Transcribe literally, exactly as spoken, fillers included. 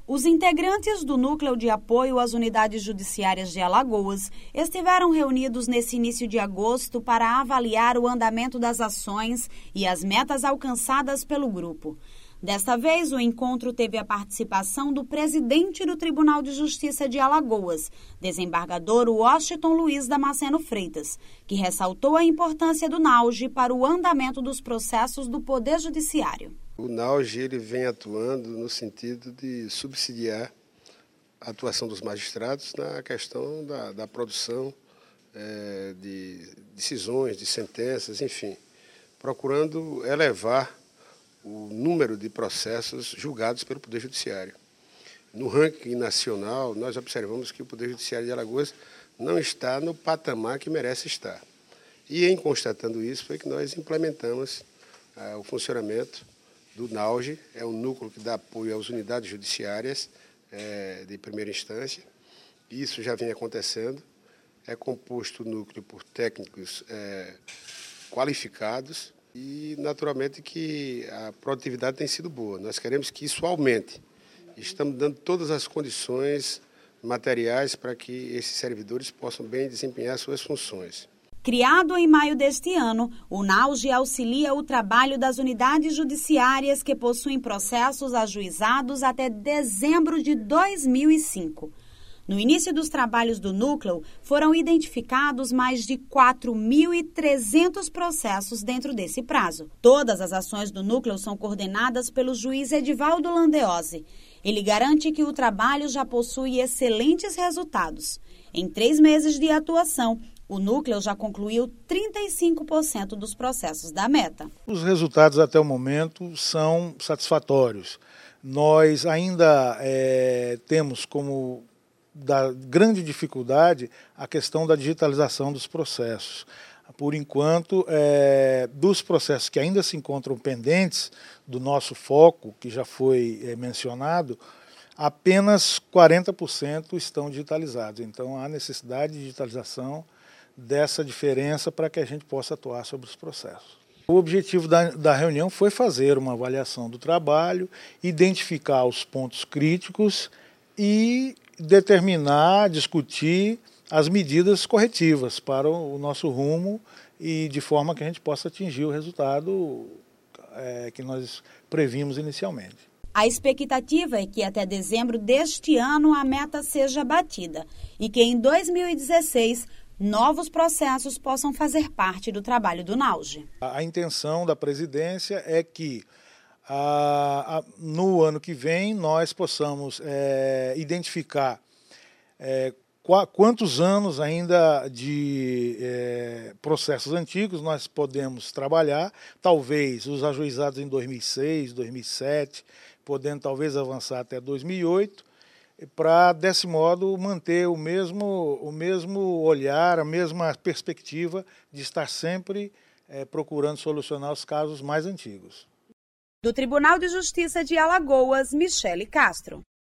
Os integrantes do Núcleo de Apoio às Unidades Judiciárias de Alagoas estiveram reunidos nesse início de agosto para avaliar o andamento das ações e as metas alcançadas pelo grupo. Desta vez, o encontro teve a participação do presidente do Tribunal de Justiça de Alagoas, desembargador Washington Luiz Damasceno Freitas, que ressaltou a importância do NAUJE para o andamento dos processos do Poder Judiciário. O NAUJE ele vem atuando no sentido de subsidiar a atuação dos magistrados na questão da, da produção é, de decisões, de sentenças, enfim, procurando elevar o número de processos julgados pelo Poder Judiciário. No ranking nacional, nós observamos que o Poder Judiciário de Alagoas não está no patamar que merece estar. E em constatando isso, foi que nós implementamos ah, o funcionamento do NAUJE, é um núcleo que dá apoio às unidades judiciárias é, de primeira instância. Isso já vem acontecendo. É composto o núcleo por técnicos é, qualificados e, naturalmente, que a produtividade tem sido boa. Nós queremos que isso aumente. Estamos dando todas as condições materiais para que esses servidores possam bem desempenhar suas funções. Criado em maio deste ano, o NAUJE auxilia o trabalho das unidades judiciárias que possuem processos ajuizados até dezembro de dois mil e cinco. No início dos trabalhos do núcleo, foram identificados mais de quatro mil e trezentos processos dentro desse prazo. Todas as ações do núcleo são coordenadas pelo juiz Edivaldo Landeose. Ele garante que o trabalho já possui excelentes resultados. Em três meses de atuação, o núcleo já concluiu trinta e cinco por cento dos processos da meta. Os resultados até o momento são satisfatórios. Nós ainda é, temos como da grande dificuldade a questão da digitalização dos processos. Por enquanto, é, dos processos que ainda se encontram pendentes do nosso foco, que já foi é, mencionado, apenas quarenta por cento estão digitalizados. Então, há necessidade de digitalização dessa diferença para que a gente possa atuar sobre os processos. O objetivo da, da reunião foi fazer uma avaliação do trabalho, identificar os pontos críticos e determinar, discutir as medidas corretivas para o, o nosso rumo e de forma que a gente possa atingir o resultado é, que nós previmos inicialmente. A expectativa é que até dezembro deste ano a meta seja batida e que em dois mil e dezesseis novos processos possam fazer parte do trabalho do NAUJE. A intenção da presidência é que a, a, no ano que vem nós possamos é, identificar é, qu quantos anos ainda de é, processos antigos nós podemos trabalhar, talvez os ajuizados em dois mil e seis, dois mil e sete, podendo talvez avançar até dois mil e oito, para, desse modo, manter o mesmo, o mesmo olhar, a mesma perspectiva de estar sempre é, procurando solucionar os casos mais antigos. Do Tribunal de Justiça de Alagoas, Michele Castro.